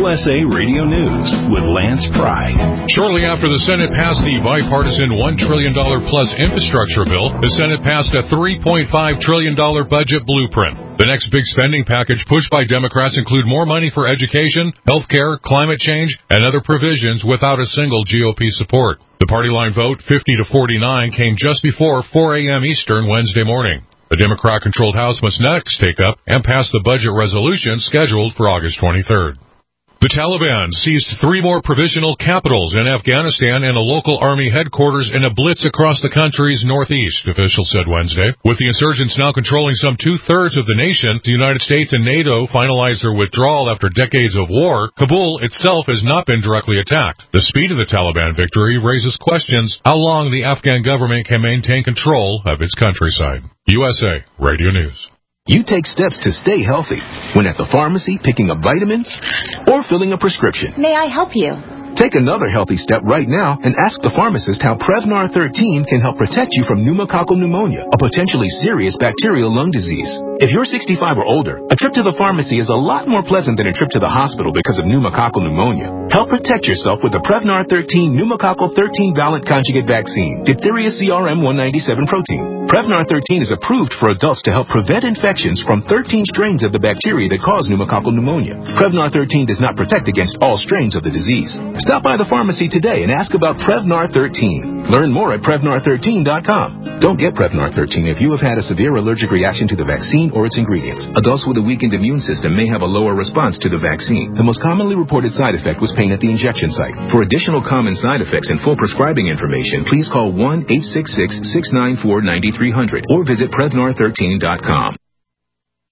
USA Radio News with Lance Pride. Shortly after the Senate passed the bipartisan $1 trillion plus infrastructure bill, the Senate passed a $3.5 trillion budget blueprint. The next big spending package pushed by Democrats include more money for education, health care, climate change, and other provisions without a single GOP support. The party line vote, 50 to 49, came just before 4 a.m. Eastern Wednesday morning. The Democrat-controlled House must next take up and pass the budget resolution scheduled for August 23rd. The Taliban seized 3 more provisional capitals in Afghanistan and a local army headquarters in a blitz across the country's northeast, officials said Wednesday. With the insurgents now controlling some 2/3 of the nation, the United States and NATO finalized their withdrawal after decades of war. Kabul itself has not been directly attacked. The speed of the Taliban victory raises questions how long the Afghan government can maintain control of its countryside. USA Radio News. You take steps to stay healthy when at the pharmacy picking up vitamins or filling a prescription. May I help you? Take another healthy step right now and ask the pharmacist how Prevnar 13 can help protect you from pneumococcal pneumonia, a potentially serious bacterial lung disease. If you're 65 or older, a trip to the pharmacy is a lot more pleasant than a trip to the hospital because of pneumococcal pneumonia. Help protect yourself with the Prevnar 13 pneumococcal 13-valent conjugate vaccine, diphtheria CRM197 protein. Prevnar 13 is approved for adults to help prevent infections from 13 strains of the bacteria that cause pneumococcal pneumonia. Prevnar 13 does not protect against all strains of the disease. Stop by the pharmacy today and ask about Prevnar 13. Learn more at Prevnar13.com. Don't get Prevnar 13 if you have had a severe allergic reaction to the vaccine or its ingredients. Adults with a weakened immune system may have a lower response to the vaccine. The most commonly reported side effect was pain at the injection site. For additional common side effects and full prescribing information, please call 1-866-694-9300 or visit Prevnar13.com.